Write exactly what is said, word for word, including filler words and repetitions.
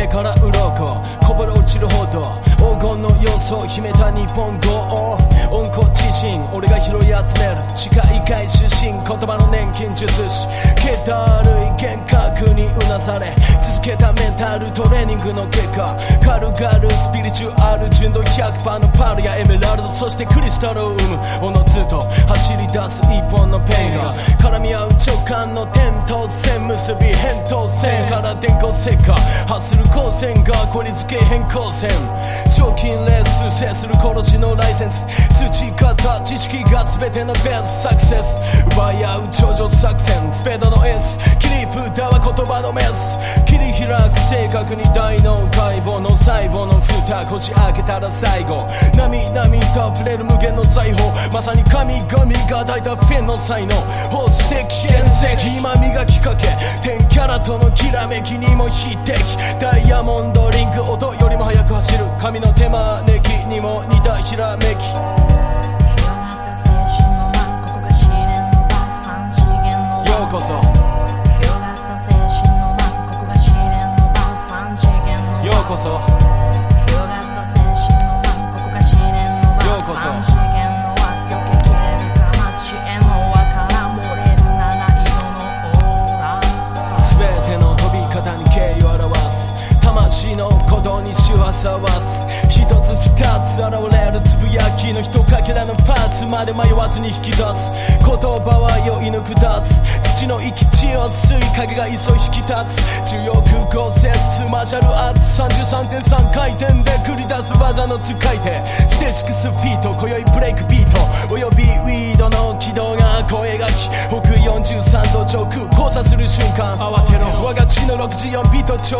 目から鱗こぼれ落ちるほど黄金の要素を秘めた日本語を温故知新俺が拾い集める地下異界出身言葉の年金術師気だるい幻覚にうなされ続けたメンタルトレーニングの結果軽々スピリチュアル純度 ひゃくパーセント のパールやエメラルドそしてクリスタルを生むおのずと走り出す一本のペンが絡み合う直感の点と線結び扁桃線から電光石火発する光線がこり付け変更線賞金レース制する殺しのライセンス培った知識が全てのベストサクセス奪い合う頂上作戦スペードの S 切り札は言葉のメス切り開く正確に大脳解剖の細胞の蓋こじ開けたら最後なみなみと溢れる無限の財宝まさに神々が抱いたフェンの才能宝石原石今磨きかけ天キャラとのきらめきにも匹敵ダイヤモンドリング音よりも速く走る神の手招きにも似たひらめきようこそようこそようこそ全ての飛び方に敬意を表す魂の鼓動に手話さわす一つ二つ現れるつぶやきのひとかけらのパーツまで迷わずに引き出す言葉は酔い抜くダーツ土の生き血を吸い影が急い引き立つ重力合成数マーシャルアーツ さんじゅうさんてんさん 回転で繰り出す技の使い手地底地区スフィート今宵ブレイクビートおよびウィードの軌道が声がき北よんじゅうさんど上空交差する瞬間慌てろ我が血のろくじゅうよんビート超